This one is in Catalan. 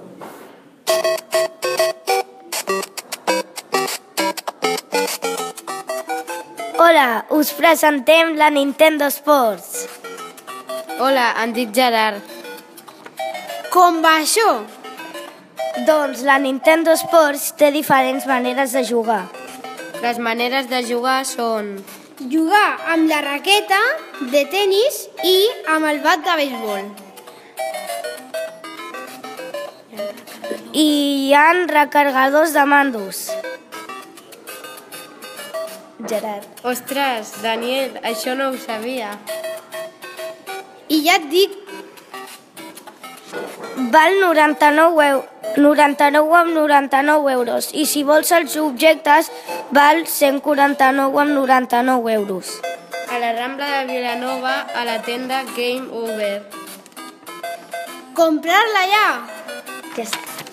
Hola, us presentem la Nintendo Sports. Hola, em dic Gerard. Com va això? Doncs la Nintendo Sports té diferents maneres de jugar. Les maneres de jugar són Jugar amb la raqueta de tenis i amb el bat de béisbol. I hi ha recargadors de mandos. Gerard. Ostres, Daniel, això no ho sabia. I ja et dic, Val 99 amb 99 euros i si vols els objectes val 149 amb 99 euros. A la Rambla de Vilanova, a la tenda Game Over. comprar-la ja! Ja està.